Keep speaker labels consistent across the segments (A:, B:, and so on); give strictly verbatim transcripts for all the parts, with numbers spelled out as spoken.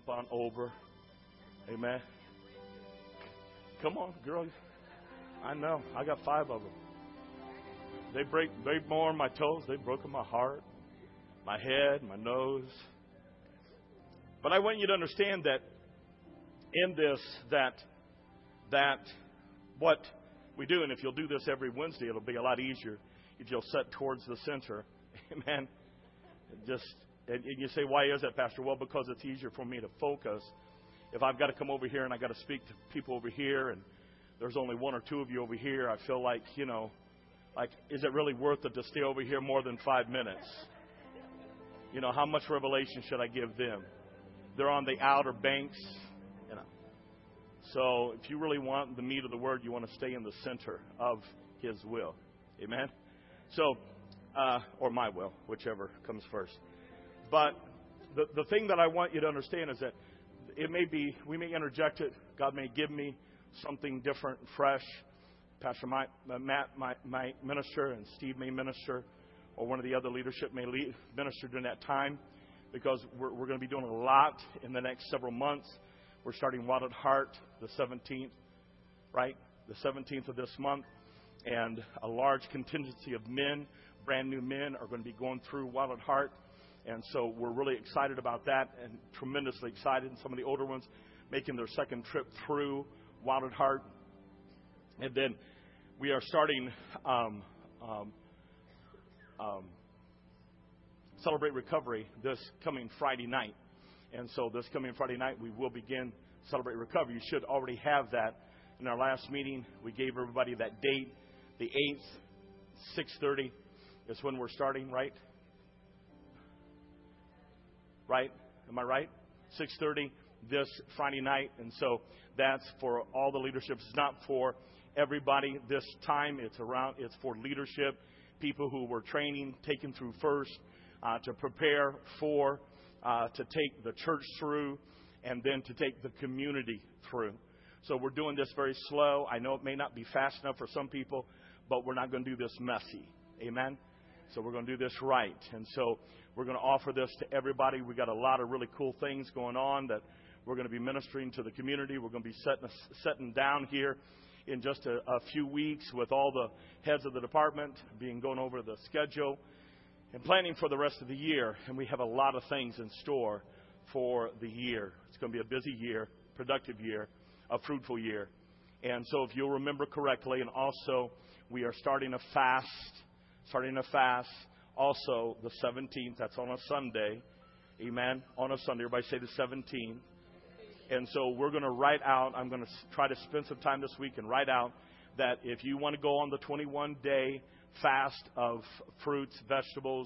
A: limp on over. Amen. Come on, girl. I know. I got five of them. They break, they more on my toes. They've broken my heart, my head, my nose. But I want you to understand that in this, that, that what we do, and if you'll do this every Wednesday, it'll be a lot easier if you'll set towards the center. Amen. Just, and you say, why is that, Pastor? Well, because it's easier for me to focus. If I've got to come over here and I've got to speak to people over here and there's only one or two of you over here, I feel like, you know, like, is it really worth it to stay over here more than five minutes? You know, how much revelation should I give them? They're on the outer banks, you know. So if you really want the meat of the word, you want to stay in the center of His will. Amen? So, uh, or my will, whichever comes first. But the, the thing that I want you to understand is that it may be, we may interject it. God may give me something different and fresh. Pastor Mike, uh, Matt might, might minister, and Steve may minister, or one of the other leadership may lead, minister during that time, because we're, we're going to be doing a lot in the next several months. We're starting Wild at Heart the seventeenth, right? The seventeenth of this month. And a large contingency of men, brand new men, are going to be going through Wild at Heart. And so we're really excited about that, and tremendously excited. And some of the older ones making their second trip through Wild at Heart. And then we are starting um, um, um, Celebrate Recovery this coming Friday night. And so this coming Friday night, we will begin Celebrate Recovery. You should already have that. In our last meeting, we gave everybody that date. The eighth, six thirty is when we're starting, right? Right? Am I right? six thirty this Friday night. And so that's for all the leadership. It's not for everybody this time. It's around. It's for leadership, people who were training, taken through first, uh, to prepare for, uh, to take the church through, and then to take the community through. So we're doing this very slow. I know it may not be fast enough for some people, but we're not going to do this messy. Amen? So we're going to do this right. And so we're going to offer this to everybody. We got a lot of really cool things going on that we're going to be ministering to the community. We're going to be setting, setting down here in just a, a few weeks with all the heads of the department, being going over the schedule and planning for the rest of the year. And we have a lot of things in store for the year. It's going to be a busy year, productive year, a fruitful year. And so if you'll remember correctly, and also we are starting a fast, starting a fast also the seventeenth. That's on a Sunday. Amen. On a Sunday. Everybody say the seventeenth. And so we're going to write out, I'm going to try to spend some time this week and write out that if you want to go on the twenty-one day fast of fruits, vegetables,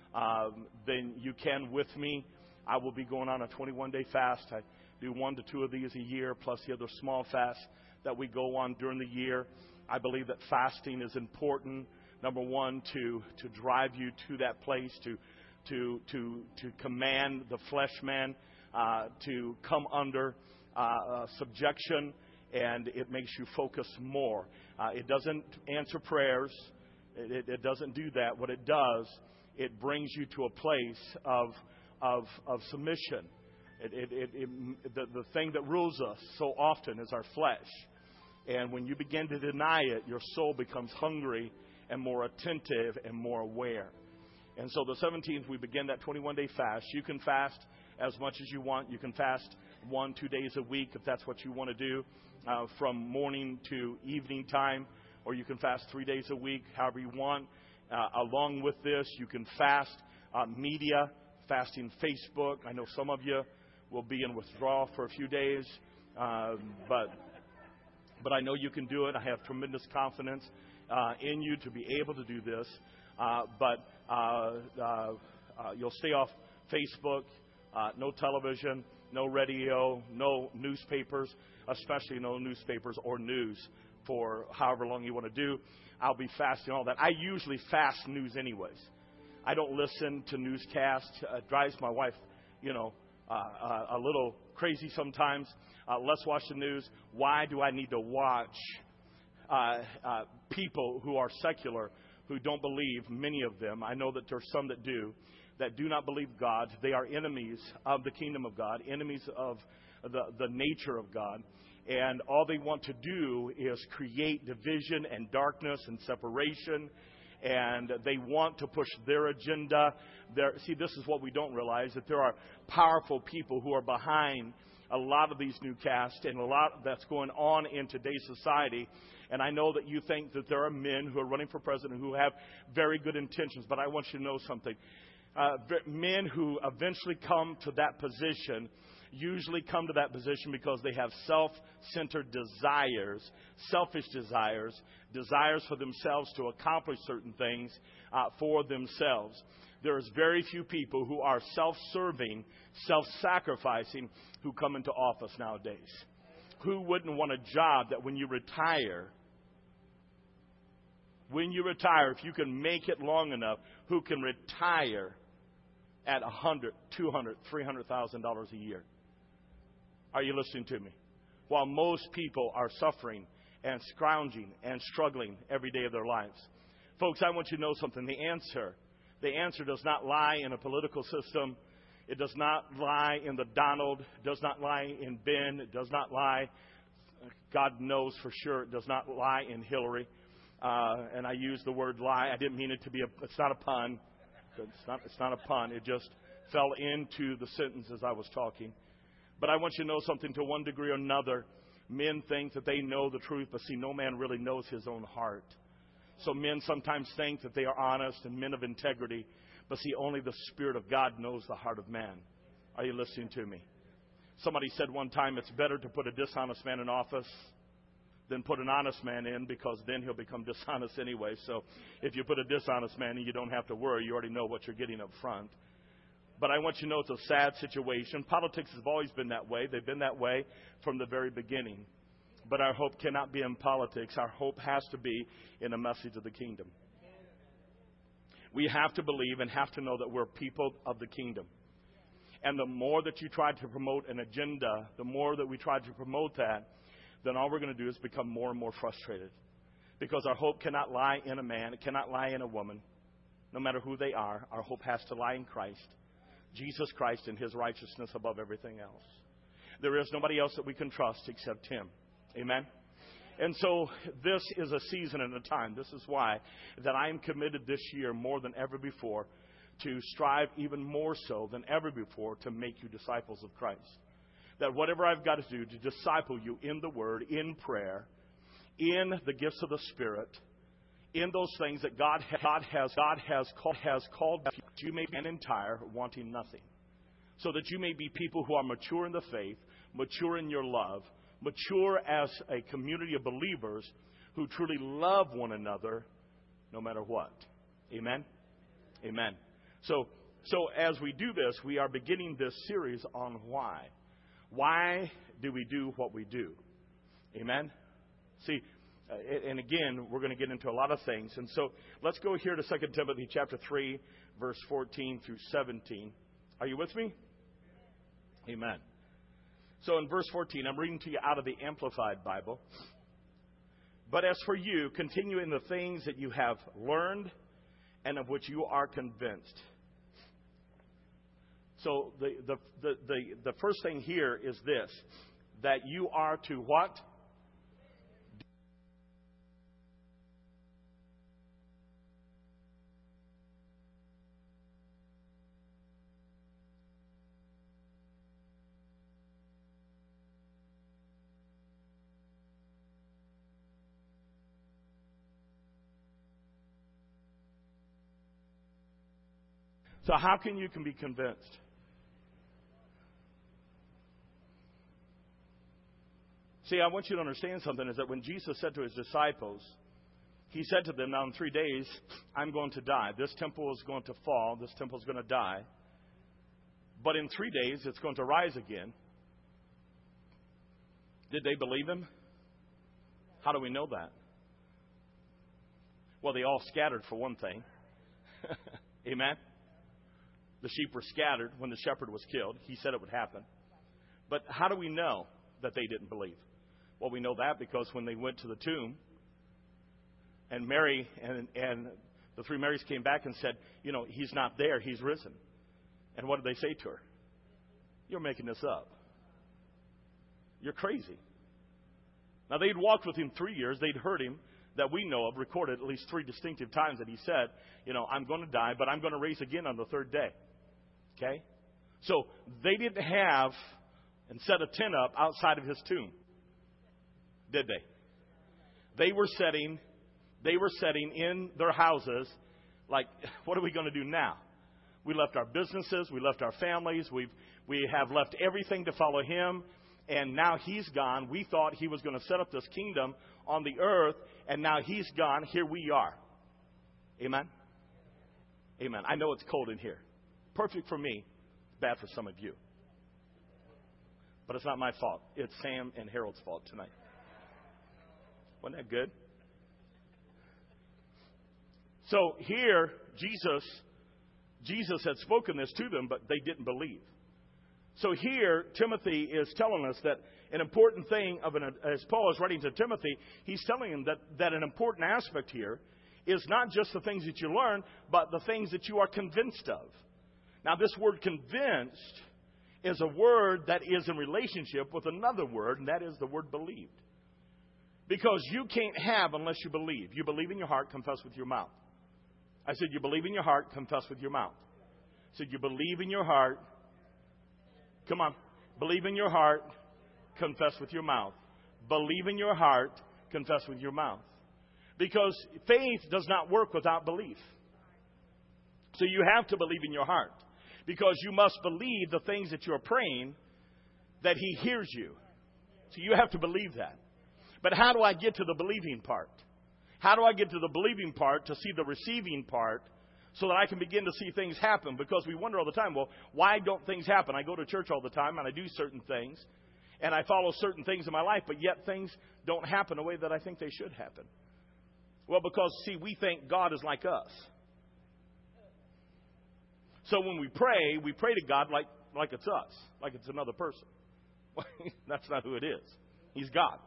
A: um, then you can with me. I will be going on a twenty-one day fast. I do one to two of these a year, plus the other small fasts that we go on during the year. I believe that fasting is important, number one, to, to drive you to that place, to, to, to, to command the flesh man, uh, to come under uh, uh, subjection, and it makes you focus more. Uh, it doesn't answer prayers. It, it, it doesn't do that. What it does, it brings you to a place of of, of submission. It, it, it, it, the, the thing that rules us so often is our flesh. And when you begin to deny it, your soul becomes hungry and more attentive and more aware. And so the seventeenth, we begin that twenty-one day fast. You can fast as much as you want. You can fast one, two days a week if that's what you want to do, uh, from morning to evening time. Or you can fast three days a week, however you want. Uh, along with this, you can fast uh, media, fasting Facebook. I know some of you will be in withdrawal for a few days, uh, but but I know you can do it. I have tremendous confidence uh, in you to be able to do this. Uh, but uh, uh, uh, you'll stay off Facebook, uh, no television, no radio, no newspapers, especially no newspapers or news for however long you want to do. I'll be fasting all that. I usually fast news anyways. I don't listen to newscasts. It drives my wife, you know, uh, uh, a little crazy sometimes. Uh, let's watch the news. Why do I need to watch uh, uh, people who are secular, who don't believe, many of them, I know that there's some that do, that do not believe God. They are enemies of the kingdom of God, enemies of the, the nature of God. And all they want to do is create division and darkness and separation. And they want to push their agenda. Their, see, this is what we don't realize, that there are powerful people who are behind a lot of these new casts and a lot that's going on in today's society. And I know that you think that there are men who are running for president who have very good intentions, but I want you to know something. Uh, men who eventually come to that position usually come to that position because they have self-centered desires, selfish desires, desires for themselves to accomplish certain things uh, for themselves. There is very few people who are self-serving, self-sacrificing who come into office nowadays. Who wouldn't want a job that when you retire, when you retire, if you can make it long enough, who can retire at one hundred thousand dollars, two hundred thousand dollars, three hundred thousand dollars a year? Are you listening to me? While most people are suffering and scrounging and struggling every day of their lives. Folks, I want you to know something. The answer, the answer does not lie in a political system. It does not lie in the Donald. It does not lie in Ben. It does not lie, God knows for sure, it does not lie in Hillary. Uh, and I use the word lie. I didn't mean it to be a, it's not a pun. It's not, it's not a pun. It just fell into the sentence as I was talking. But I want you to know something. To one degree or another, men think that they know the truth, but see, no man really knows his own heart. So men sometimes think that they are honest and men of integrity, but see, only the Spirit of God knows the heart of man. Are you listening to me? Somebody said one time, it's better to put a dishonest man in office than put an honest man in, because then he'll become dishonest anyway. So if you put a dishonest man in, you don't have to worry. You already know what you're getting up front. But I want you to know it's a sad situation. Politics has always been that way. They've been that way from the very beginning. But our hope cannot be in politics. Our hope has to be in the message of the kingdom. We have to believe and have to know that we're people of the kingdom. And the more that you try to promote an agenda, the more that we try to promote that, then all we're going to do is become more and more frustrated. Because our hope cannot lie in a man. It cannot lie in a woman. No matter who they are, our hope has to lie in Christ. Jesus Christ and His righteousness above everything else. There is nobody else that we can trust except Him. Amen? And so this is a season and a time. This is why that I am committed this year more than ever before to strive even more so than ever before to make you disciples of Christ. That whatever I've got to do to disciple you in the Word, in prayer, in the gifts of the Spirit, in those things that God, God has God has called, has called you may be an entire, wanting nothing. So that you may be people who are mature in the faith, mature in your love, mature as a community of believers who truly love one another no matter what. Amen? Amen. So, so as we do this, we are beginning this series on why. Why do we do what we do? Amen? See, uh, and again, we're going to get into a lot of things. And so let's go here to Second Timothy chapter three, verse fourteen through seventeen. Are you with me? Amen. So in verse fourteen, I'm reading to you out of the Amplified Bible. But as for you, continue in the things that you have learned and of which you are convinced. So the, the, the, the, the first thing here is this, that you are to what? So how can you can be convinced? See, I want you to understand something, is that when Jesus said to His disciples, He said to them, now in three days, I'm going to die. This temple is going to fall. This temple is going to die. But in three days, it's going to rise again. Did they believe Him? How do we know that? Well, they all scattered for one thing. Amen? The sheep were scattered when the shepherd was killed. He said it would happen. But how do we know that they didn't believe? Well, we know that because when they went to the tomb, and Mary and, and the three Marys came back and said, you know, He's not there, He's risen. And what did they say to her? You're making this up. You're crazy. Now, they'd walked with him three years. They'd heard him, that we know of, recorded at least three distinctive times that he said, you know, I'm going to die, but I'm going to raise again on the third day. Okay? So they didn't have and set a tent up outside of his tomb, did they? They were setting, they were setting in their houses, like, what are we going to do now? We left our businesses, we left our families, we've we have left everything to follow him, and now he's gone. We thought he was going to set up this kingdom on the earth, and now he's gone. Here we are. Amen? Amen. I know it's cold in here. Perfect for me, bad for some of you. But it's not my fault. It's Sam and Harold's fault tonight. Wasn't that good? So here, Jesus, Jesus had spoken this to them, but they didn't believe. So here, Timothy is telling us that an important thing of an, as Paul is writing to Timothy, he's telling him that, that an important aspect here is not just the things that you learn, but the things that you are convinced of. Now, this word convinced is a word that is in relationship with another word, and that is the word believed. Because you can't have unless you believe. You believe in your heart, confess with your mouth. I said, you believe in your heart, confess with your mouth. I said, you believe in your heart. Come on. Believe in your heart, confess with your mouth. Believe in your heart, confess with your mouth. Because faith does not work without belief. So you have to believe in your heart. Because you must believe the things that you're praying, that he hears you. So you have to believe that. But how do I get to the believing part? How do I get to the believing part to see the receiving part so that I can begin to see things happen? Because we wonder all the time, well, why don't things happen? I go to church all the time and I do certain things and I follow certain things in my life, but yet things don't happen the way that I think they should happen. Well, because, see, we think God is like us. So when we pray, we pray to God like, like it's us, like it's another person. That's not who it is. He's God.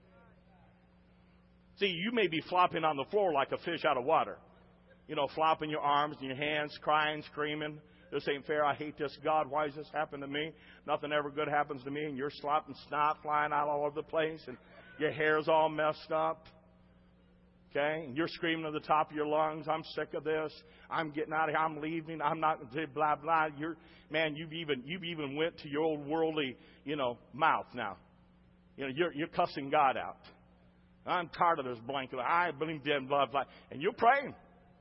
A: See, you may be flopping on the floor like a fish out of water. You know, flopping your arms and your hands, crying, screaming. This ain't fair. I hate this. God, why does this happen to me? Nothing ever good happens to me. And you're slopping snot flying out all over the place. And your hair's all messed up. Okay? And you're screaming at the top of your lungs, I'm sick of this. I'm getting out of here. I'm leaving. I'm not going to blah, blah. You're, man, you've even, you've even went to your old worldly, you know, mouth now. You know, you're, you're cussing God out. I'm tired of this blanket. I believe in blah, blah. And you're praying.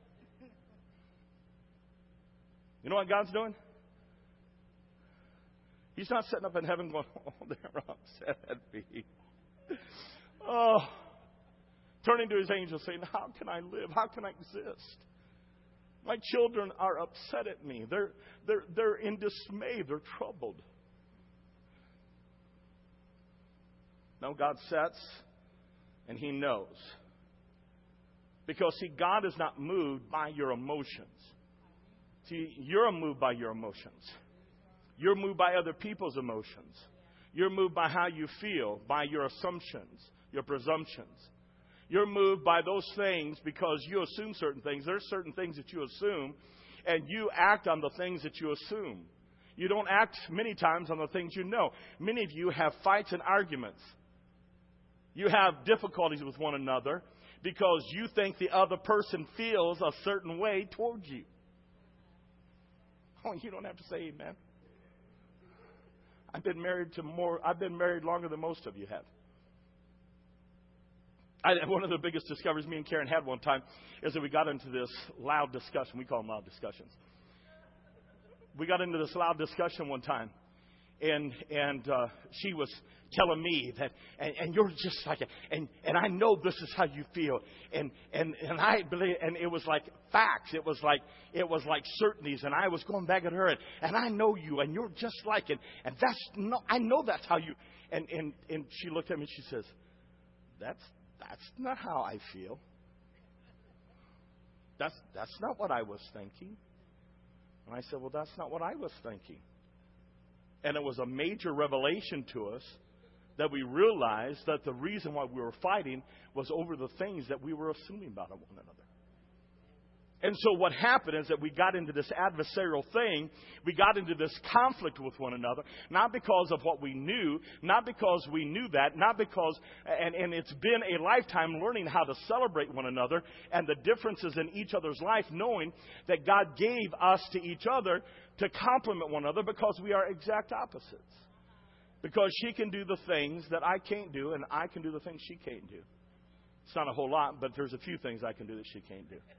A: You know what God's doing? He's not sitting up in heaven going, oh, they're upset at me. Oh, turning to his angels saying, how can I live? How can I exist? My children are upset at me. They're, they're, they're in dismay. They're troubled. No, God sets and he knows. Because, see, God is not moved by your emotions. See, you're moved by your emotions. You're moved by other people's emotions. You're moved by how you feel, by your assumptions, your presumptions. You're moved by those things because you assume certain things. There's certain things that you assume, and you act on the things that you assume. You don't act many times on the things you know. Many of you have fights and arguments. You have difficulties with one another because you think the other person feels a certain way towards you. Oh, you don't have to say amen. I've been married to more. I've been married longer than most of you have. I, one of the biggest discoveries me and Karen had one time is that we got into this loud discussion. We call them loud discussions. We got into this loud discussion one time, and and uh, she was telling me that, and, and you're just like, a, and and I know this is how you feel, and and and I believe, and it was like facts. It was like it was like certainties, and I was going back at her, and, and I know you, and you're just like it, and that's no, I know that's how you. And and and she looked at me, and she says, "That's that's not how I feel. That's that's not what I was thinking." And I said, "Well, that's not what I was thinking." And it was a major revelation to us that we realized that the reason why we were fighting was over the things that we were assuming about one another. And so what happened is that we got into this adversarial thing. We got into this conflict with one another, not because of what we knew, not because we knew that, not because, and, and it's been a lifetime learning how to celebrate one another and the differences in each other's life, knowing that God gave us to each other to complement one another because we are exact opposites. Because she can do the things that I can't do, and I can do the things she can't do. It's not a whole lot, but there's a few things I can do that she can't do.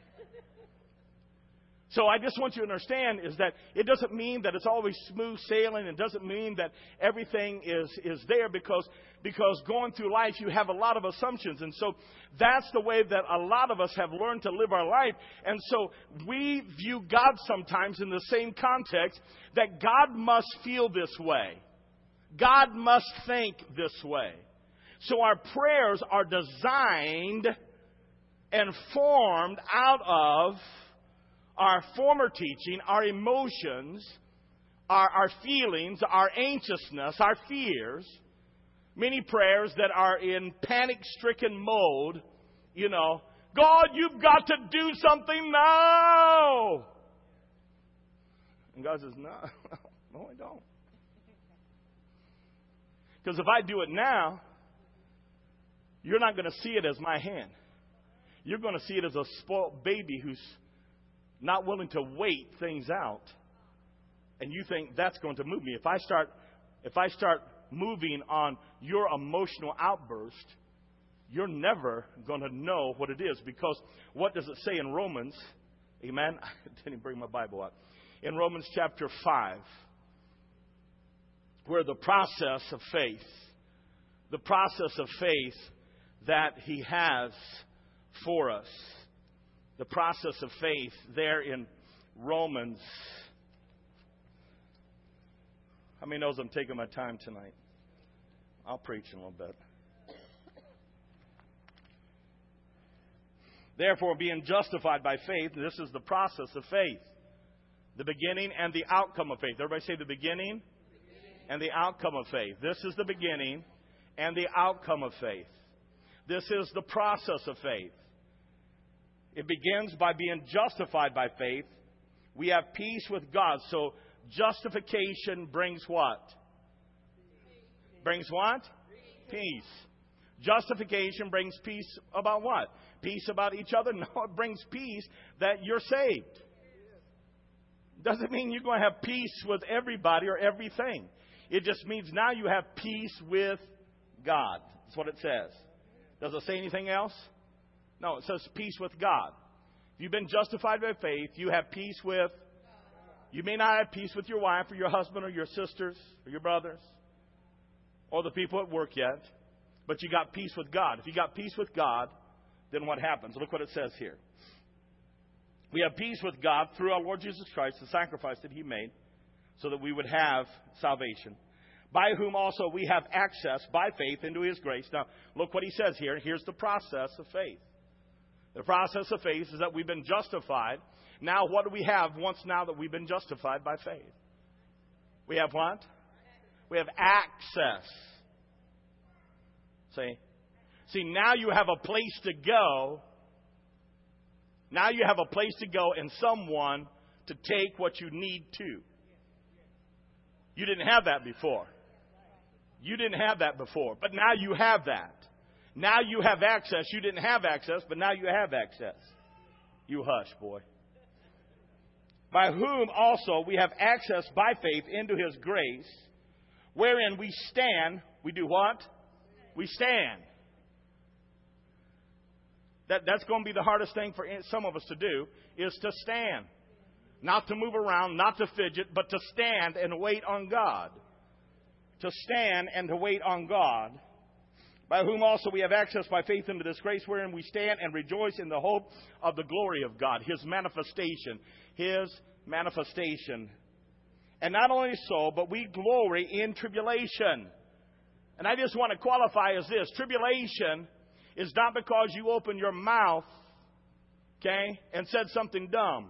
A: So I just want you to understand is that it doesn't mean that it's always smooth sailing. It doesn't mean that everything is, is there because, because going through life you have a lot of assumptions. And so that's the way that a lot of us have learned to live our life. And so we view God sometimes in the same context that God must feel this way. God must think this way. So our prayers are designed and formed out of our former teaching, our emotions, our, our feelings, our anxiousness, our fears. Many prayers that are in panic-stricken mode, you know, God, you've got to do something now. And God says, no, no, I don't. Because if I do it now, you're not going to see it as my hand. You're going to see it as a spoiled baby who's not willing to wait things out. And you think that's going to move me. If I start, if I start moving on your emotional outburst, you're never going to know what it is. Because what does it say in Romans? Amen. I didn't bring my Bible up. In Romans chapter five, where the process of faith, the process of faith that He has for us. The process of faith there in Romans. How many knows I'm taking my time tonight? I'll preach in a little bit. Therefore, being justified by faith, this is the process of faith. The beginning and the outcome of faith. Everybody say the beginning and the outcome of faith. This is the beginning and the outcome of faith. This is the process of faith. It begins by being justified by faith. We have peace with God. So justification brings what? Brings what? Peace. Justification brings peace about what? Peace about each other? No, it brings peace that you're saved. Doesn't mean you're going to have peace with everybody or everything. It just means now you have peace with God. That's what it says. Does it say anything else? No, it says peace with God. If you've been justified by faith, you have peace with... You may not have peace with your wife or your husband or your sisters or your brothers or the people at work yet, but you got peace with God. If you got peace with God, then what happens? Look what it says here. We have peace with God through our Lord Jesus Christ, the sacrifice that He made, so that we would have salvation, by whom also we have access by faith into His grace. Now, look what He says here. Here's the process of faith. The process of faith is that we've been justified. Now, what do we have once now that we've been justified by faith? We have what? We have access. See? See, now you have a place to go. Now you have a place to go and someone to take what you need to. You didn't have that before. You didn't have that before, but now you have that. Now you have access. You didn't have access, but now you have access. You hush, boy. By whom also we have access by faith into His grace, wherein we stand. We do what? We stand. That, that's going to be the hardest thing for some of us to do, is to stand. Not to move around, not to fidget, but to stand and wait on God. To stand and to wait on God. By whom also we have access by faith into this grace, wherein we stand and rejoice in the hope of the glory of God. His manifestation. His manifestation. And not only so, but we glory in tribulation. And I just want to qualify as this. Tribulation is not because you opened your mouth, okay, and said something dumb.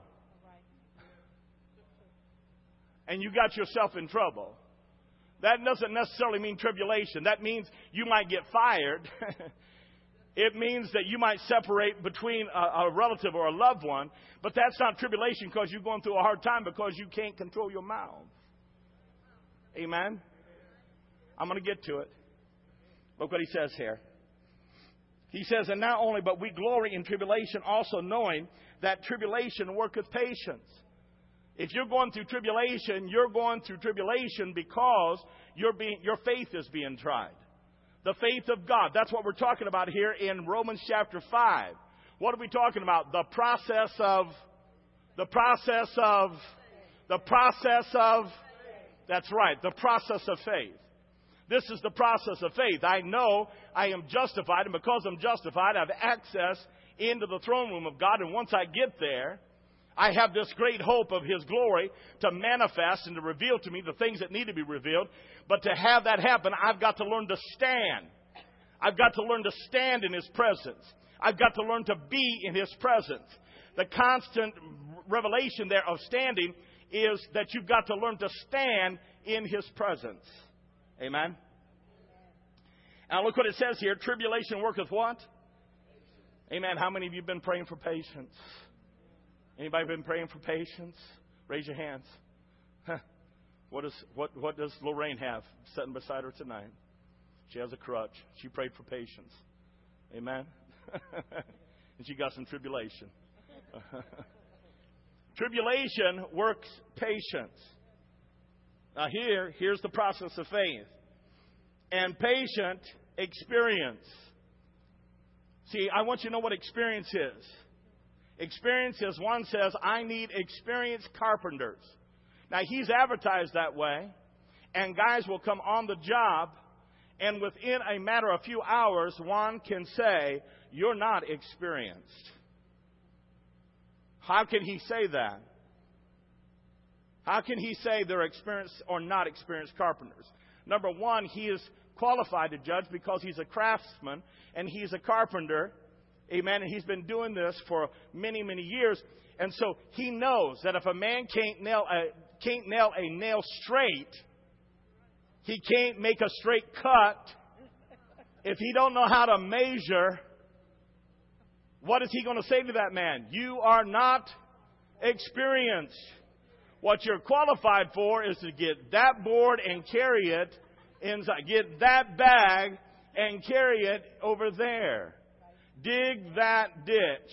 A: And you got yourself in trouble. That doesn't necessarily mean tribulation. That means you might get fired It means that you might separate between a, a relative or a loved one, but that's not tribulation because you're going through a hard time because you can't control your mouth. Amen? I'm going to get to it. Look what he says here. He says, and not only, but we glory in tribulation, also knowing that tribulation worketh patience. If you're going through tribulation, you're going through tribulation because you're being, your faith is being tried. The faith of God. That's what we're talking about here in Romans chapter five. What are we talking about? The process of, the process of, the process of, that's right, the process of faith. This is the process of faith. I know I am justified, and because I'm justified, I have access into the throne room of God. And once I get there, I have this great hope of His glory to manifest and to reveal to me the things that need to be revealed. But to have that happen, I've got to learn to stand. I've got to learn to stand in His presence. I've got to learn to be in His presence. The constant revelation there of standing is that you've got to learn to stand in His presence. Amen? Now look what it says here. Tribulation worketh what? Amen. How many of you have been praying for patience? Anybody been praying for patience? Raise your hands. Huh. What, is, what, what does Lorraine have sitting beside her tonight? She has a crutch. She prayed for patience. Amen? And she got some tribulation. Tribulation works patience. Now here, here's the process of faith. And patient experience. See, I want you to know what experience is. Experience is, one says, I need experienced carpenters. Now, he's advertised that way, and guys will come on the job, and within a matter of a few hours, one can say, you're not experienced. How can he say that? How can he say they're experienced or not experienced carpenters? Number one, he is qualified to judge because he's a craftsman and he's a carpenter. Amen. And he's been doing this for many, many years. And so he knows that if a man can't nail a, can't nail a nail straight, he can't make a straight cut. If he don't know how to measure, what is he going to say to that man? You are not experienced. What you're qualified for is to get that board and carry it inside. Get that bag and carry it over there. Dig that ditch.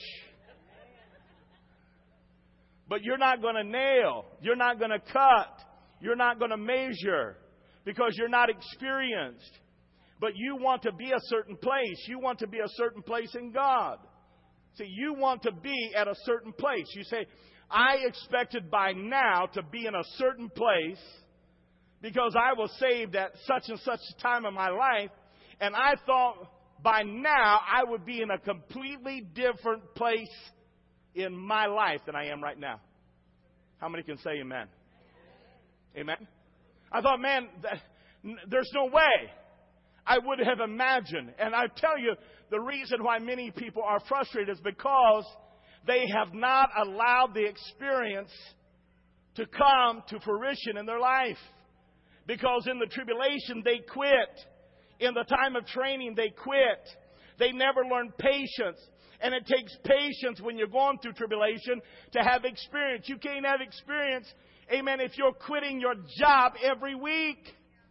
A: But you're not going to nail. You're not going to cut. You're not going to measure because you're not experienced. But you want to be a certain place. You want to be a certain place in God. See, you want to be at a certain place. You say, I expected by now to be in a certain place because I was saved at such and such a time in my life, and I thought by now I would be in a completely different place in my life than I am right now. How many can say amen? Amen? I thought, man, there's no way I would have imagined. And I tell you, the reason why many people are frustrated is because they have not allowed the experience to come to fruition in their life. Because in the tribulation, they quit. In the time of training, they quit. They never learned patience. And it takes patience when you're going through tribulation to have experience. You can't have experience, amen, if you're quitting your job every week.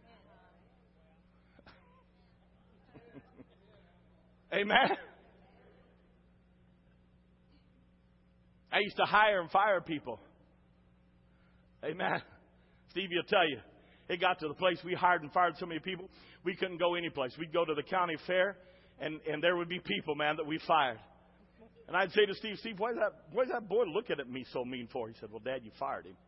A: Amen. I used to hire and fire people. Amen. Stevie will tell you, it got to the place we hired and fired so many people, we couldn't go any place. We'd go to the county fair, and, and there would be people, man, that we fired. And I'd say to Steve, Steve, why is that, why is that boy looking at me so mean for? He said, well, Dad, you fired him.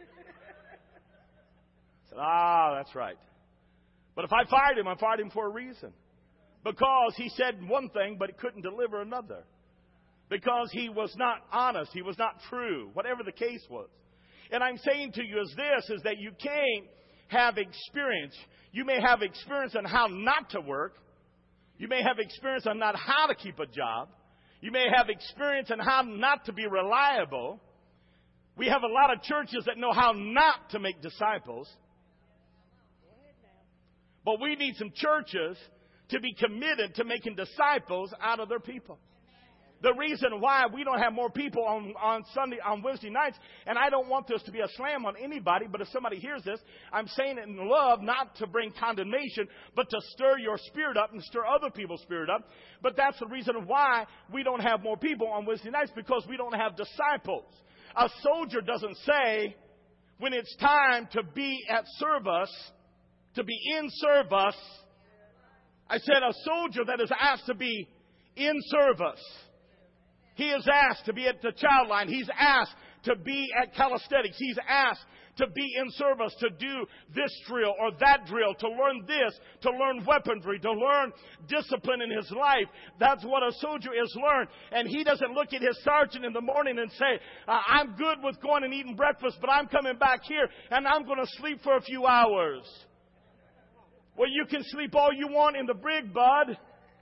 A: I said, ah, that's right. But if I fired him, I fired him for a reason. Because he said one thing, but he couldn't deliver another. Because he was not honest. He was not true. Whatever the case was. And I'm saying to you is this, is that you can't have experience. You may have experience on how not to work. You may have experience on not how to keep a job. You may have experience on how not to be reliable. We have a lot of churches that know how not to make disciples. But we need some churches to be committed to making disciples out of their people. The reason why we don't have more people on, on Sunday, on Wednesday nights, and I don't want this to be a slam on anybody, but if somebody hears this, I'm saying it in love, not to bring condemnation, but to stir your spirit up and stir other people's spirit up. But that's the reason why we don't have more people on Wednesday nights, because we don't have disciples. A soldier doesn't say, when it's time to be at service, to be in service. I said a soldier that is asked to be in service. He is asked to be at the child line. He's asked to be at calisthenics. He's asked to be in service, to do this drill or that drill, to learn this, to learn weaponry, to learn discipline in his life. That's what a soldier is learned. And he doesn't look at his sergeant in the morning and say, uh, I'm good with going and eating breakfast, but I'm coming back here and I'm going to sleep for a few hours. Well, you can sleep all you want in the brig, bud.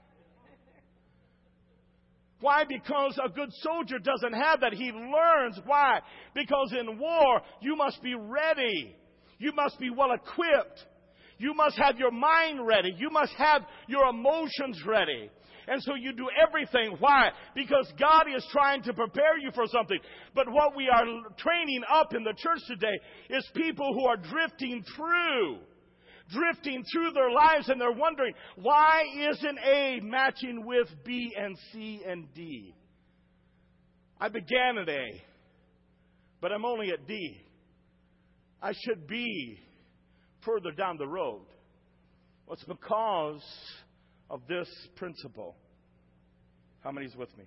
A: Why? Because a good soldier doesn't have that. He learns. Why? Because in war, you must be ready. You must be well equipped. You must have your mind ready. You must have your emotions ready. And so you do everything. Why? Because God is trying to prepare you for something. But what we are training up in the church today is people who are drifting through. Drifting through their lives, and they're wondering, why isn't A matching with B and C and D? I began at A, but I'm only at D. I should be further down the road. Well, it's because of this principle. How many's with me?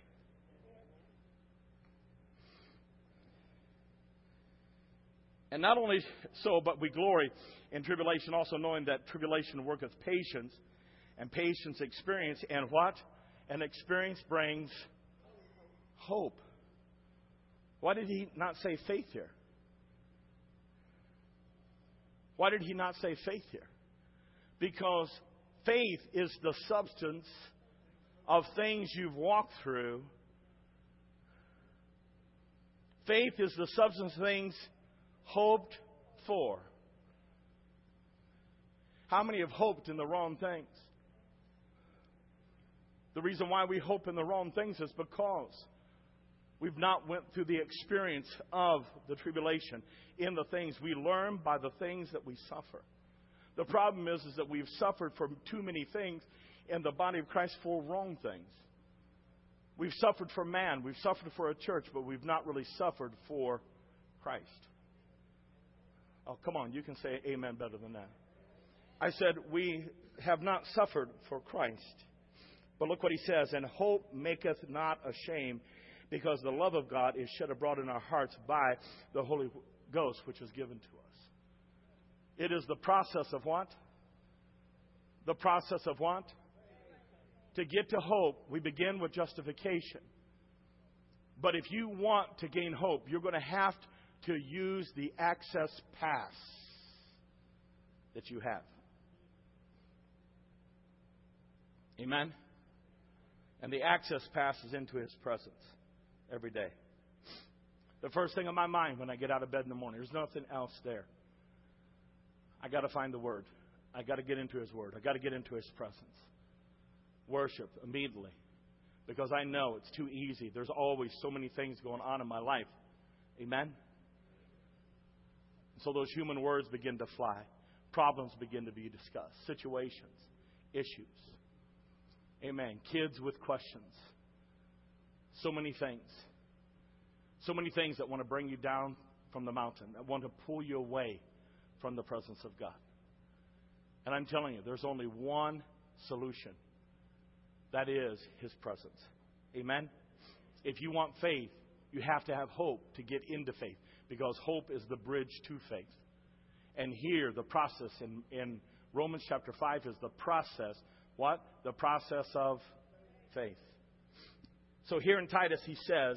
A: And not only so, but we glory in tribulation, also knowing that tribulation worketh patience, and patience experience, and what? And experience brings hope. Why did he not say faith here? Why did he not say faith here? Because faith is the substance of things you've walked through. Faith is the substance of things hoped for. How many have hoped in the wrong things? The reason why we hope in the wrong things is because we've not went through the experience of the tribulation in the things we learn by the things that we suffer. The problem is, is that we've suffered for too many things in the body of Christ for wrong things. We've suffered for man. We've suffered for a church, but we've not really suffered for Christ. Oh, come on. You can say amen better than that. I said, we have not suffered for Christ. But look what he says, and hope maketh not ashamed, because the love of God is shed abroad in our hearts by the Holy Ghost, which is given to us. It is the process of what? The process of what? To get to hope, we begin with justification. But if you want to gain hope, you're going to have to use the access pass that you have. Amen? And the access pass is into His presence every day. The first thing on my mind when I get out of bed in the morning, there's nothing else there. I got to find the Word. I got to get into His Word. I got to get into His presence. Worship immediately. Because I know it's too easy. There's always so many things going on in my life. Amen? So those human words begin to fly. Problems begin to be discussed. Situations. Issues. Amen. Kids with questions. So many things. So many things that want to bring you down from the mountain. That want to pull you away from the presence of God. And I'm telling you, there's only one solution. That is His presence. Amen? If you want faith, you have to have hope to get into faith. Because hope is the bridge to faith. And here, the process in, in Romans chapter five is the process. What? The process of faith. So here in Titus, he says,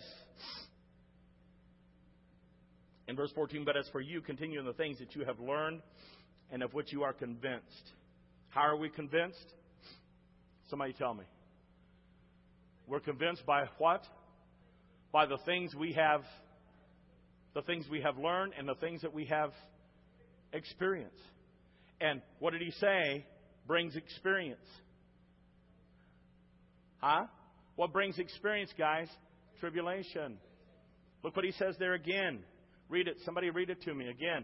A: in verse fourteen, but as for you, continue in the things that you have learned and of which you are convinced. How are we convinced? Somebody tell me. We're convinced by what? By the things we have, the things we have learned and the things that we have experienced. And what did he say? Brings experience. Huh? What brings experience, guys? Tribulation. Look what he says there again. Read it. Somebody read it to me again.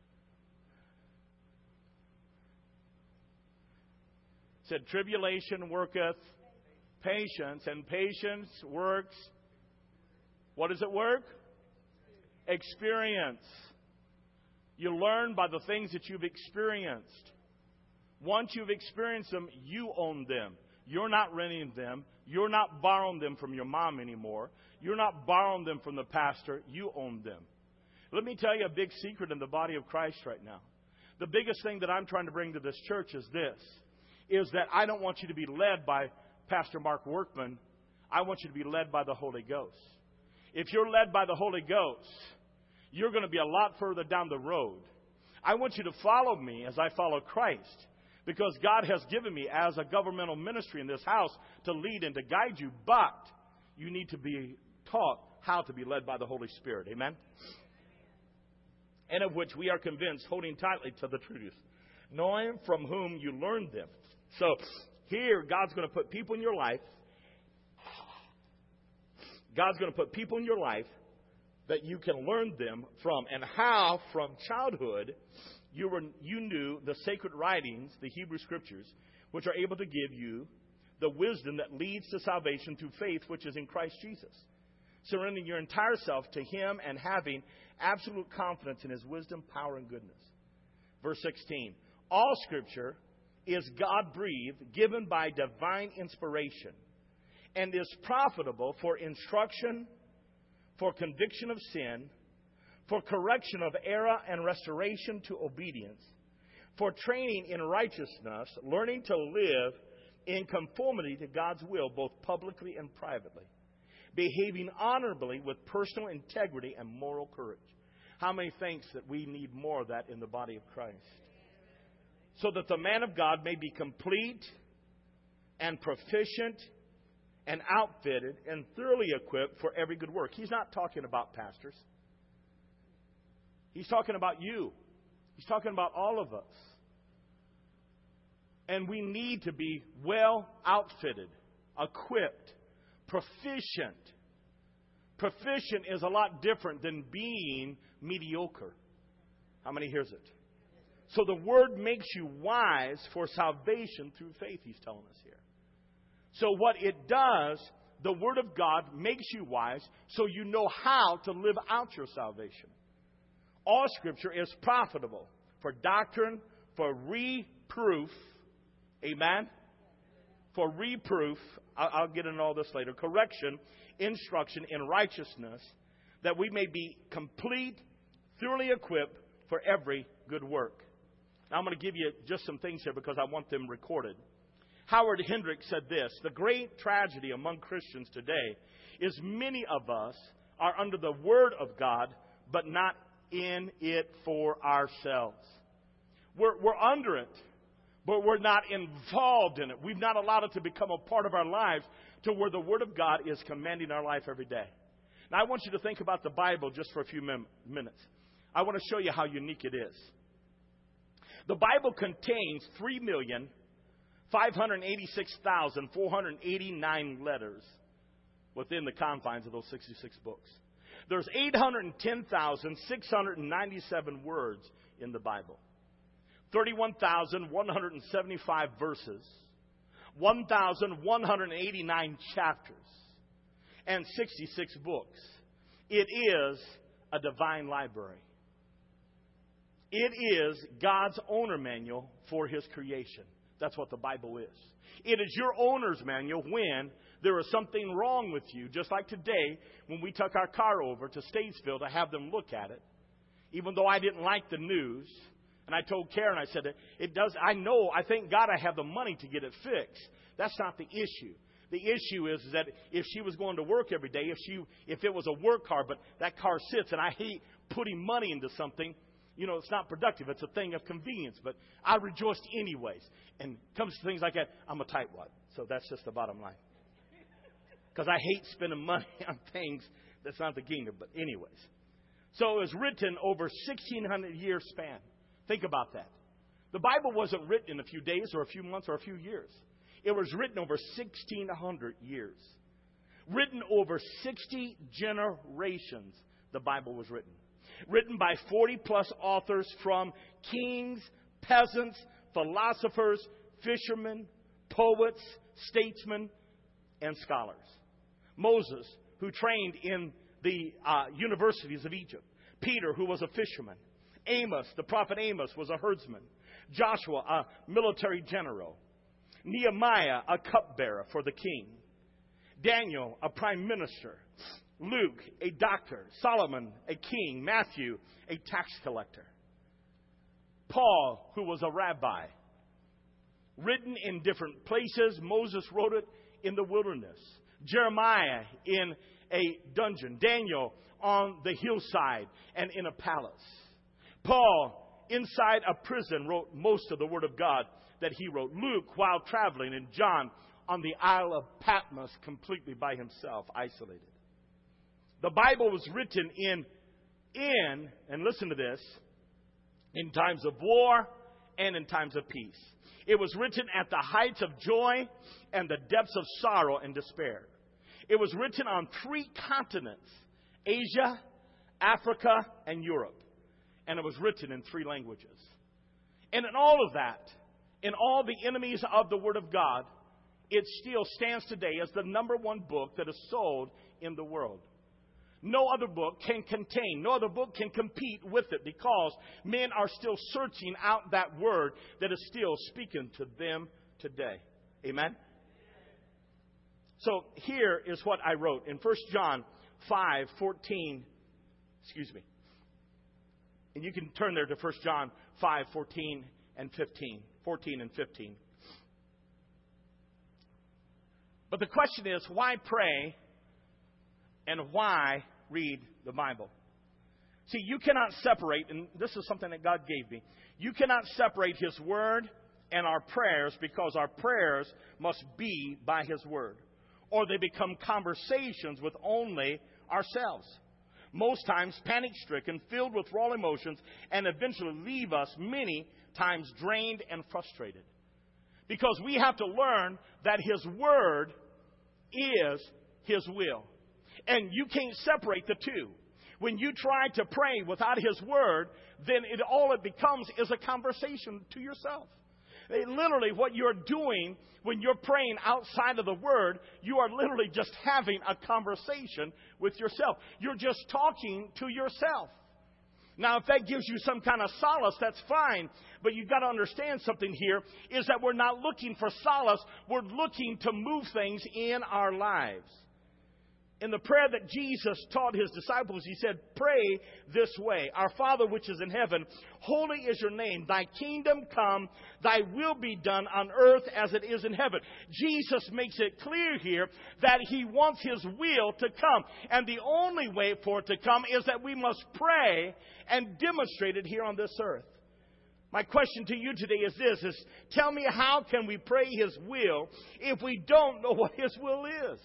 A: It said, tribulation worketh patience, and patience works. What does it work? Experience. You learn by the things that you've experienced. Once you've experienced them, you own them. You're not renting them. You're not borrowing them from your mom anymore. You're not borrowing them from the pastor. You own them. Let me tell you a big secret in the body of Christ right now. The biggest thing that I'm trying to bring to this church is this, is that I don't want you to be led by Pastor Mark Workman. I want you to be led by the Holy Ghost. If you're led by the Holy Ghost, you're going to be a lot further down the road. I want you to follow me as I follow Christ, because God has given me as a governmental ministry in this house to lead and to guide you, but you need to be taught how to be led by the Holy Spirit. Amen? And of which we are convinced, holding tightly to the truth, knowing from whom you learned them. So here, God's going to put people in your life. God's going to put people in your life that you can learn them from. And how, from childhood, you were you knew the sacred writings, the Hebrew Scriptures, which are able to give you the wisdom that leads to salvation through faith, which is in Christ Jesus. Surrendering your entire self to Him and having absolute confidence in His wisdom, power, and goodness. Verse sixteen. All Scripture is God-breathed, given by divine inspiration, and is profitable for instruction, for conviction of sin, for correction of error and restoration to obedience, for training in righteousness, learning to live in conformity to God's will, both publicly and privately, behaving honorably with personal integrity and moral courage. How many thinks that we need more of that in the body of Christ? So that the man of God may be complete and proficient and outfitted and thoroughly equipped for every good work. He's not talking about pastors. He's talking about you. He's talking about all of us. And we need to be well outfitted, equipped, proficient. Proficient is a lot different than being mediocre. How many hears it? So the Word makes you wise for salvation through faith, he's telling us here. So what it does, the Word of God makes you wise so you know how to live out your salvation. All Scripture is profitable for doctrine, for reproof, amen? For reproof, I'll get into all this later, correction, instruction in righteousness, that we may be complete, thoroughly equipped for every good work. Now I'm going to give you just some things here because I want them recorded. Howard Hendricks said this: the great tragedy among Christians today is many of us are under the Word of God, but not in it for ourselves. We're, we're under it, but we're not involved in it. We've not allowed it to become a part of our lives to where the Word of God is commanding our life every day. Now I want you to think about the Bible just for a few mem- minutes. I want to show you how unique it is. The Bible contains three million five hundred eighty-six thousand four hundred eighty-nine letters within the confines of those sixty-six books. There's eight hundred ten thousand six hundred ninety-seven words in the Bible. thirty-one thousand one hundred seventy-five verses. one thousand one hundred eighty-nine chapters. And sixty-six books. It is a divine library. It is God's owner manual for His creation. That's what the Bible is. It is your owner's manual when there is something wrong with you. Just like today when we took our car over to Statesville to have them look at it. Even though I didn't like the news. And I told Karen, I said, it does. I know, I thank God I have the money to get it fixed. That's not the issue. The issue is that if she was going to work every day, if she, if it was a work car, but that car sits, and I hate putting money into something. You know, it's not productive. It's a thing of convenience. But I rejoiced anyways. And comes to things like that, I'm a tightwad. So that's just the bottom line. Because I hate spending money on things that's not the kingdom. But anyways. So it was written over sixteen hundred year span. Think about that. The Bible wasn't written in a few days or a few months or a few years. It was written over sixteen hundred years. Written over sixty generations, the Bible was written. Written by forty plus authors, from kings, peasants, philosophers, fishermen, poets, statesmen, and scholars. Moses, who trained in the uh, universities of Egypt. Peter, who was a fisherman. Amos, the prophet Amos, was a herdsman. Joshua, a military general. Nehemiah, a cupbearer for the king. Daniel, a prime minister. Luke, a doctor. Solomon, a king. Matthew, a tax collector. Paul, who was a rabbi. Written in different places. Moses wrote it in the wilderness. Jeremiah in a dungeon. Daniel on the hillside and in a palace. Paul, inside a prison, wrote most of the Word of God that he wrote. Luke, while traveling, and John on the Isle of Patmos, completely by himself, isolated. The Bible was written in, in, and listen to this, in times of war and in times of peace. It was written at the heights of joy and the depths of sorrow and despair. It was written on three continents, Asia, Africa, and Europe. And it was written in three languages. And in all of that, in all the enemies of the Word of God, it still stands today as the number one book that is sold in the world. No other book can contain, no other book can compete with it, because men are still searching out that word that is still speaking to them today. Amen? So here is what I wrote in First John five fourteen. Excuse me. And you can turn there to First John five fourteen and fifteen. fourteen and fifteen. But the question is, why pray and why read the Bible? See, you cannot separate, and this is something that God gave me. You cannot separate His Word and our prayers, because our prayers must be by His Word, or they become conversations with only ourselves. Most times panic-stricken, filled with raw emotions, and eventually leave us many times drained and frustrated. Because we have to learn that His Word is His will. And you can't separate the two. When you try to pray without His Word, then it, all it becomes is a conversation to yourself. It, literally, what you're doing when you're praying outside of the Word, you are literally just having a conversation with yourself. You're just talking to yourself. Now, if that gives you some kind of solace, that's fine. But you've got to understand something here, is that we're not looking for solace. We're looking to move things in our lives. In the prayer that Jesus taught His disciples, He said, pray this way. Our Father which is in heaven, holy is your name. Thy kingdom come, thy will be done on earth as it is in heaven. Jesus makes it clear here that He wants His will to come. And the only way for it to come is that we must pray and demonstrate it here on this earth. My question to you today is this, is tell me, how can we pray His will if we don't know what His will is?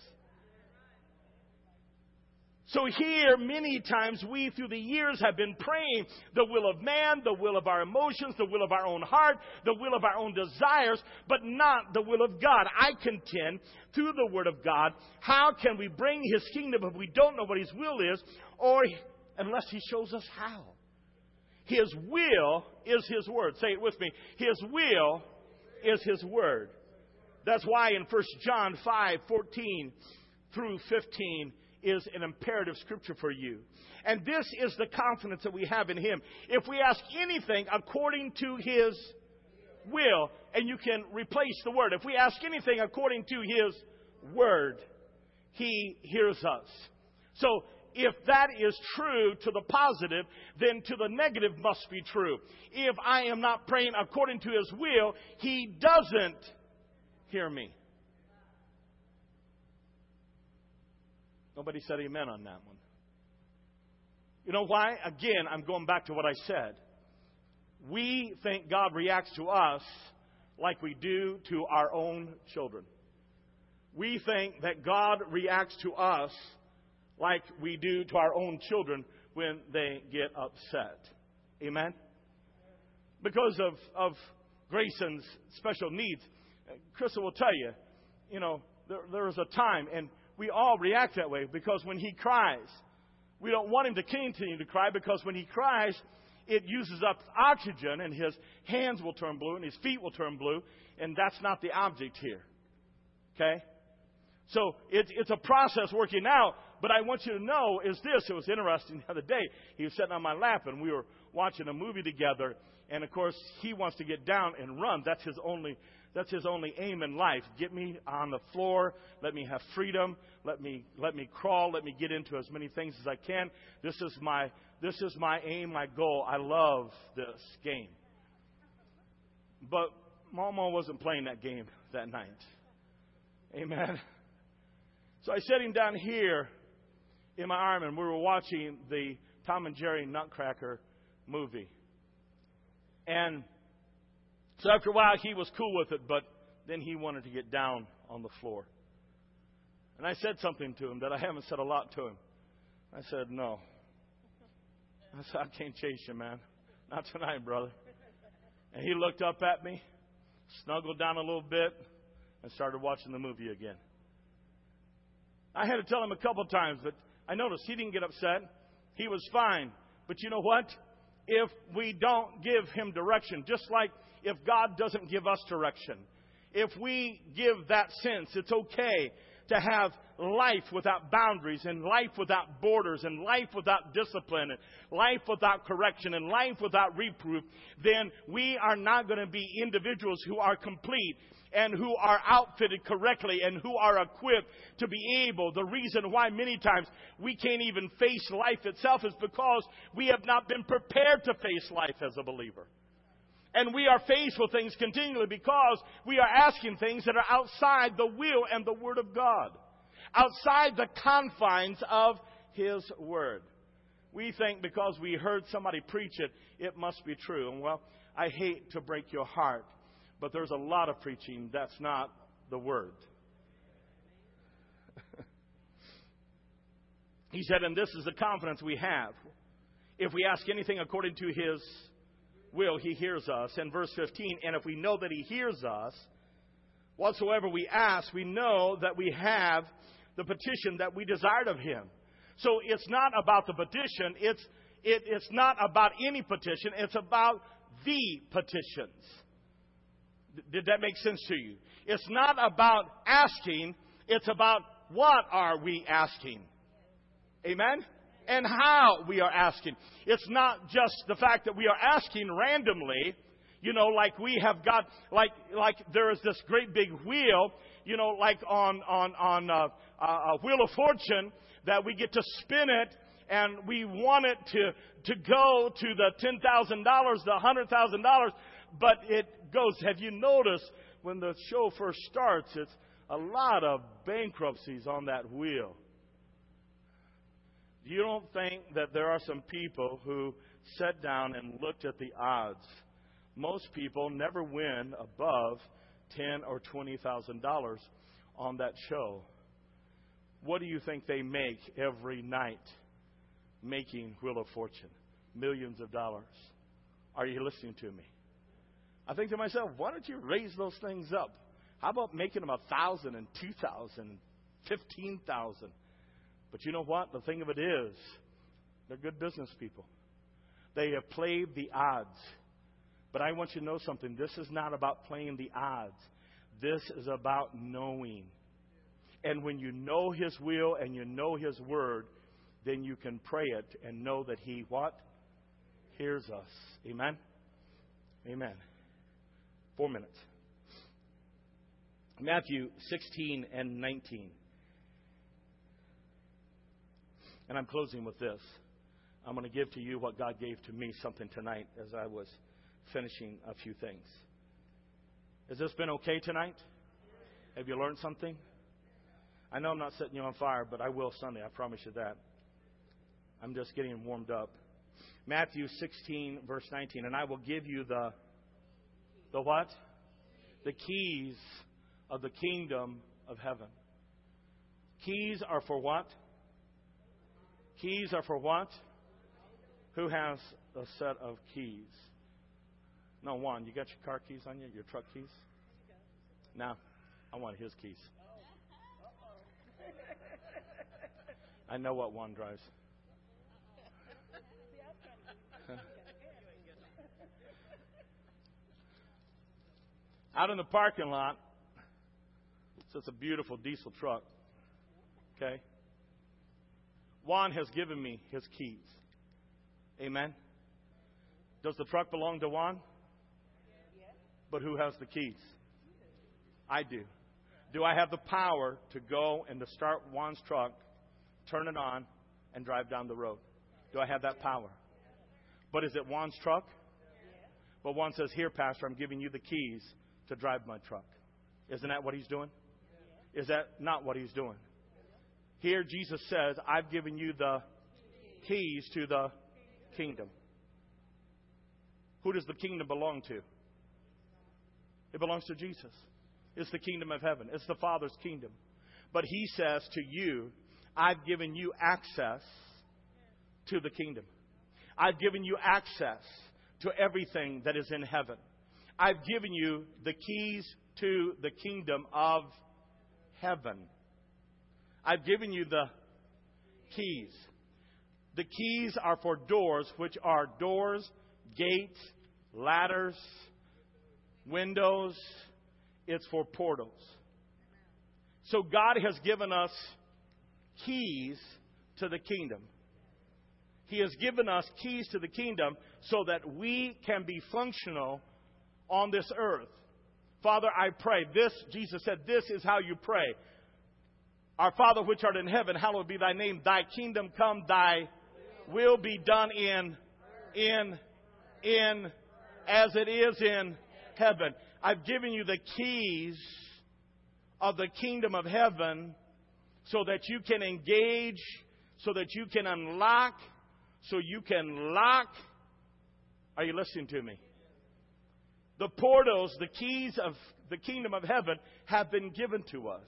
A: So here, many times, we through the years have been praying the will of man, the will of our emotions, the will of our own heart, the will of our own desires, but not the will of God. I contend, through the Word of God, how can we bring His kingdom if we don't know what His will is, or unless He shows us how? His will is His Word. Say it with me. His will is His Word. That's why in First John five fourteen through fifteen, is an imperative scripture for you. And this is the confidence that we have in Him. If we ask anything according to His will, and you can replace the word. If we ask anything according to His word, He hears us. So, if that is true to the positive, then to the negative must be true. If I am not praying according to His will, He doesn't hear me. Nobody said amen on that one. You know why? Again, I'm going back to what I said. We think God reacts to us like we do to our own children. We think that God reacts to us like we do to our own children when they get upset. Amen? Because of, of Grayson's special needs, Crystal will tell you, you know, there, there is a time, and we all react that way because when he cries, we don't want him to continue to cry because when he cries, it uses up oxygen and his hands will turn blue and his feet will turn blue, and that's not the object here. Okay? So it, it's a process working out, but I want you to know is this. It was interesting the other day. He was sitting on my lap and we were watching a movie together, and of course he wants to get down and run. That's his only That's his only aim in life. Get me on the floor. Let me have freedom. Let me let me crawl. Let me get into as many things as I can. This is my this is my aim, my goal. I love this game. But Mama wasn't playing that game that night. Amen. So I set him down here in my arm, and we were watching the Tom and Jerry Nutcracker movie. And so after a while, he was cool with it, but then he wanted to get down on the floor. And I said something to him that I haven't said a lot to him. I said, no. I said, I can't chase you, man. Not tonight, brother. And he looked up at me, snuggled down a little bit, and started watching the movie again. I had to tell him a couple times, but I noticed he didn't get upset. He was fine. But you know what? If we don't give him direction, just like if God doesn't give us direction, if we give that sense, it's okay to have life without boundaries and life without borders and life without discipline and life without correction and life without reproof, then we are not going to be individuals who are complete and who are outfitted correctly and who are equipped to be able. The reason why many times we can't even face life itself is because we have not been prepared to face life as a believer. And we are faced with things continually because we are asking things that are outside the will and the Word of God, outside the confines of His Word. We think because we heard somebody preach it, it must be true. And well, I hate to break your heart, but there's a lot of preaching that's not the Word. He said, and this is the confidence we have. If we ask anything according to His will, He hears us. And verse fifteen, and if we know that He hears us, whatsoever we ask, we know that we have the petition that we desired of Him. So it's not about the petition. It's it, it's not about any petition. It's about the petitions. Did that make sense to you? It's not about asking. It's about what are we asking. Amen? And how we are asking. It's not just the fact that we are asking randomly, you know, like we have got, like like there is this great big wheel, you know, like on on on uh, a Wheel of Fortune that we get to spin it, and we want it to to go to the ten thousand dollars, the one hundred thousand dollars, but it goes. Have you noticed when the show first starts, it's a lot of bankruptcies on that wheel. You don't think that there are some people who sat down and looked at the odds? Most people never win above ten or twenty thousand dollars on that show. What do you think they make every night making Wheel of Fortune? Millions of dollars. Are you listening to me? I think to myself, why don't you raise those things up? How about making them a thousand and two thousand, fifteen thousand? But you know what? The thing of it is, they're good business people. They have played the odds. But I want you to know something. This is not about playing the odds. This is about knowing. And when you know His will and you know His word, then you can pray it and know that He what? Hears us. Amen? Amen. Four minutes. Matthew sixteen and nineteen. And I'm closing with this. I'm going to give to you what God gave to me, something tonight as I was finishing a few things. Has this been okay tonight? Have you learned something? I know I'm not setting you on fire, but I will Sunday. I promise you that. I'm just getting warmed up. Matthew sixteen, verse nineteen. And I will give you the, the what? The keys of the kingdom of heaven. Keys are for what? Keys are for what? Who has a set of keys? No, Juan, you got your car keys on you? Your truck keys? No, I want his keys. I know what Juan drives. Out in the parking lot, so it's a beautiful diesel truck. Okay? Juan has given me his keys. Amen? Does the truck belong to Juan? But who has the keys? I do. Do I have the power to go and to start Juan's truck, turn it on, and drive down the road? Do I have that power? But is it Juan's truck? But Juan says, here, Pastor, I'm giving you the keys to drive my truck. Isn't that what he's doing? Is that not what he's doing? Here, Jesus says, I've given you the keys to the kingdom. Who does the kingdom belong to? It belongs to Jesus. It's the kingdom of heaven. It's the Father's kingdom. But he says to you, I've given you access to the kingdom. I've given you access to everything that is in heaven. I've given you the keys to the kingdom of heaven. I've given you the keys. The keys are for doors, which are doors, gates, ladders, windows. It's for portals. So God has given us keys to the kingdom. He has given us keys to the kingdom so that we can be functional on this earth. Father, I pray. This, Jesus said, this is how you pray. Our Father which art in heaven, hallowed be thy name. Thy kingdom come, thy will be done in, in, in, as it is in heaven. I've given you the keys of the kingdom of heaven so that you can engage, so that you can unlock, so you can lock. Are you listening to me? The portals, the keys of the kingdom of heaven have been given to us.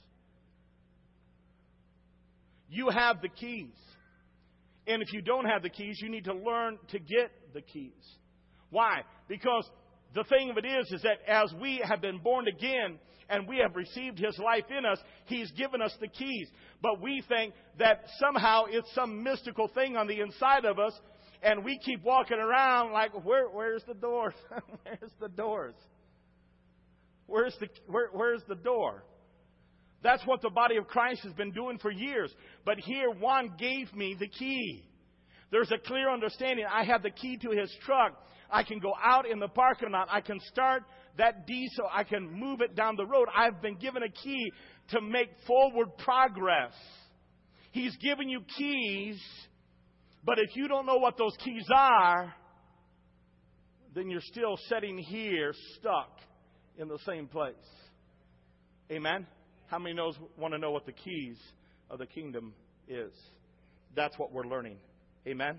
A: You have the keys. And if you don't have the keys, you need to learn to get the keys. Why? Because the thing of it is, is that as we have been born again and we have received His life in us, He's given us the keys. But we think that somehow it's some mystical thing on the inside of us, and we keep walking around like, where, where's the doors? Where's the doors? Where's the, where, where's the door? That's what the body of Christ has been doing for years. But here, Juan gave me the key. There's a clear understanding. I have the key to his truck. I can go out in the parking lot. I can start that diesel. I can move it down the road. I've been given a key to make forward progress. He's given you keys, but if you don't know what those keys are, then you're still sitting here stuck in the same place. Amen? How many knows want to know what the keys of the kingdom is? That's what we're learning. Amen?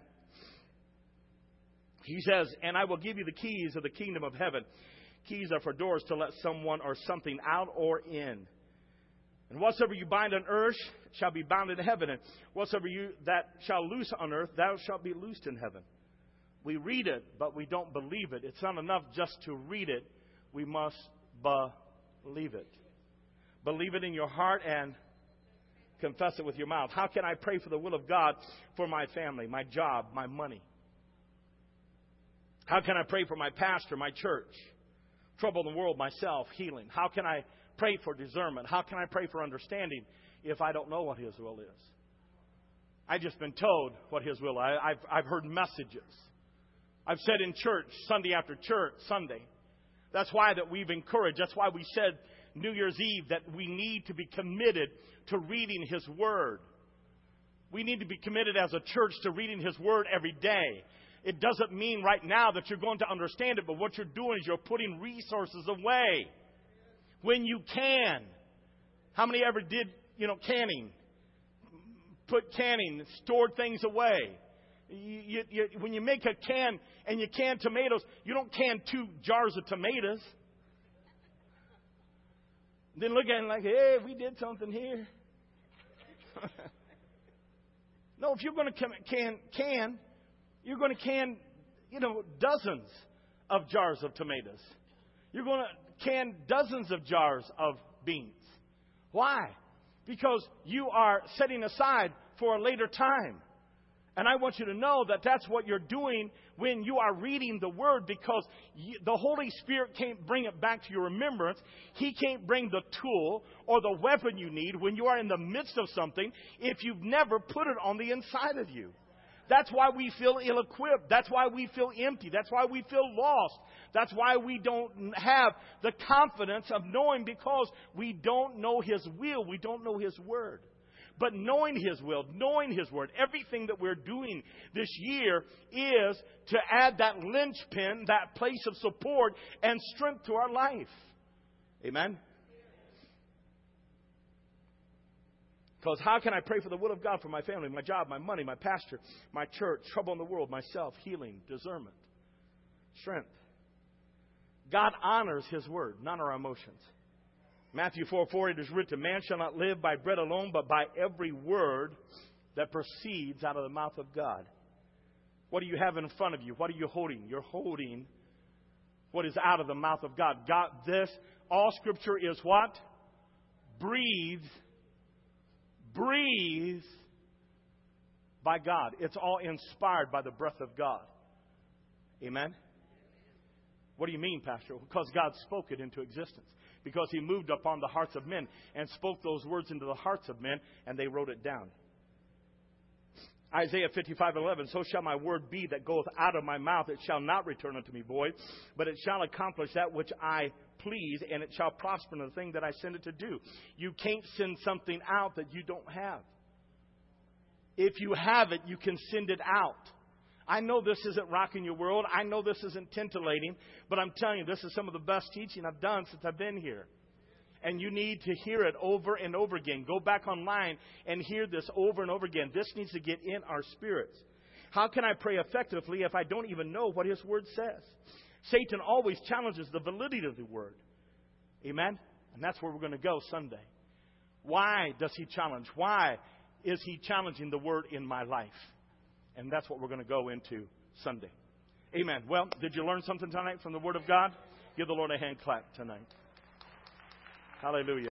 A: He says, and I will give you the keys of the kingdom of heaven. Keys are for doors to let someone or something out or in. And whatsoever you bind on earth shall be bound in heaven. And whatsoever you that shall loose on earth, thou shalt be loosed in heaven. We read it, but we don't believe it. It's not enough just to read it. We must believe it. Believe it in your heart and confess it with your mouth. How can I pray for the will of God for my family, my job, my money? How can I pray for my pastor, my church? Trouble in the world, myself, healing. How can I pray for discernment? How can I pray for understanding if I don't know what His will is? I've just been told what His will is. I've, I've heard messages. I've said in church, Sunday after church, Sunday. That's why that we've encouraged. That's why we said New Year's Eve that we need to be committed to reading His Word. We need to be committed as a church to reading His Word every day. It doesn't mean right now that you're going to understand it, but what you're doing is you're putting resources away when you can. How many ever did, you know, canning? Put canning, stored things away. You, you, you, when you make a can and you can tomatoes, you don't can two jars of tomatoes. Then look at it like, hey, we did something here. No, if you're going to can, can, you're going to can, you know, dozens of jars of tomatoes. You're going to can dozens of jars of beans. Why? Because you are setting aside for a later time. And I want you to know that that's what you're doing when you are reading the Word, because you, the Holy Spirit can't bring it back to your remembrance. He can't bring the tool or the weapon you need when you are in the midst of something if you've never put it on the inside of you. That's why we feel ill-equipped. That's why we feel empty. That's why we feel lost. That's why we don't have the confidence of knowing, because we don't know His will. We don't know His Word. But knowing His will, knowing His Word, everything that we're doing this year is to add that linchpin, that place of support and strength to our life. Amen? Because how can I pray for the will of God for my family, my job, my money, my pastor, my church, trouble in the world, myself, healing, discernment, strength? God honors His Word, not our emotions. Matthew four four, it is written, man shall not live by bread alone, but by every word that proceeds out of the mouth of God. What do you have in front of you? What are you holding? You're holding what is out of the mouth of God. God, this, all Scripture is what? Breathed. Breathed by God. It's all inspired by the breath of God. Amen? What do you mean, Pastor? Because God spoke it into existence. Because He moved upon the hearts of men and spoke those words into the hearts of men, and they wrote it down. Isaiah fifty-five eleven, so shall my word be that goeth out of my mouth. It shall not return unto me void, but it shall accomplish that which I please, and it shall prosper in the thing that I send it to do. You can't send something out that you don't have. If you have it, you can send it out. I know this isn't rocking your world. I know this isn't titillating. But I'm telling you, this is some of the best teaching I've done since I've been here. And you need to hear it over and over again. Go back online and hear this over and over again. This needs to get in our spirits. How can I pray effectively if I don't even know what His Word says? Satan always challenges the validity of the Word. Amen? And that's where we're going to go Sunday. Why does he challenge? Why is he challenging the Word in my life? And that's what we're going to go into Sunday. Amen. Well, did you learn something tonight from the Word of God? Give the Lord a hand clap tonight. Hallelujah.